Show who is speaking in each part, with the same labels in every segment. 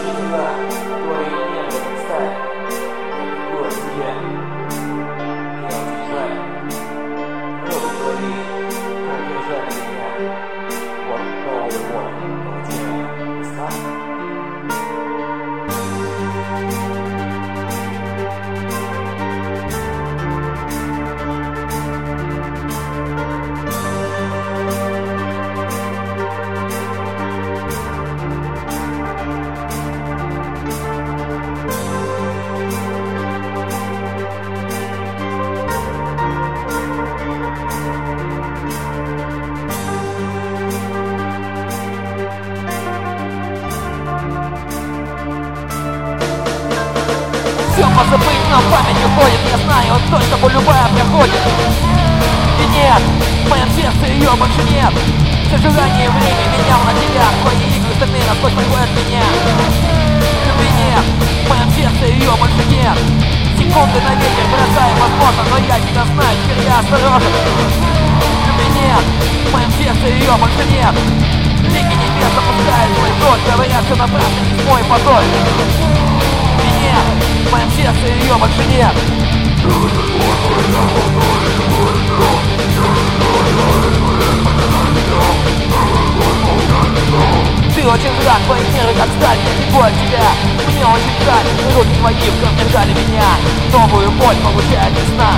Speaker 1: дела, твои нервы представь, я бегу от тебя, я отъезжаю, руки твои, как держали меня, вот новый мой, получил, знак.
Speaker 2: Все позабыть, но память уходит. Я знаю точно, боль любая проходит. И нет, в моем сердце ее больше нет. Сожаление время менял на тебя. Твои игры стальные насквозь проходят меня. Любви нет, в моем сердце ее больше нет. Секунды на ветер бросаю, возможно, но я тебя знаю, теперь я осторожен. Любви нет, в моем сердце ее больше нет. Лики небес опускают свой кровь, говорят, что напрасно не мой позор. Любви нет, в моем сердце ее больше нет. Ты очень рад, твои нервы как сталь, я бегу от тебя. Мне очень жаль, руки твои вдруг держали меня. Новую боль получает весна.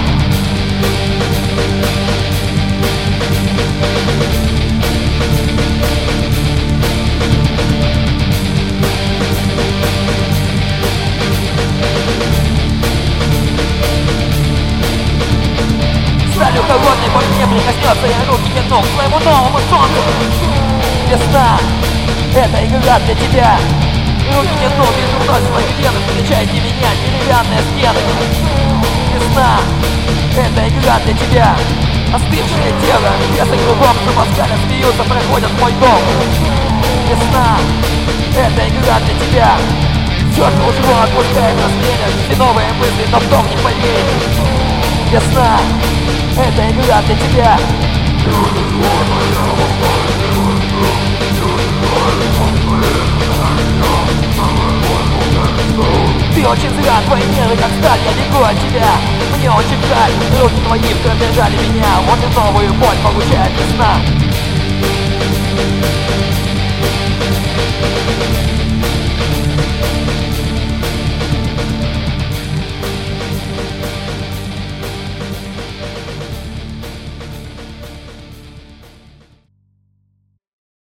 Speaker 2: Сталью холодной боль не прикоснется, я руки тяну к своему новому солнцу. Весна, это игра для тебя. Руки тяну, вижу вновь свои вены, встречайте меня, деревянные стены. Весна, это игра для тебя. Остывшее тело, весы кругом, зубоскаля смеются, проходят мой дом. Весна, это игра для тебя. Все, что ушло, отпускает растения, все новые мысли, но в том не поверить. Весна, это игра для тебя. Ты очень зря, твои нервы как сталь, я бегу от тебя. Мне очень жаль, руки твои вдруг держали меня. Вот и новую боль получает весна.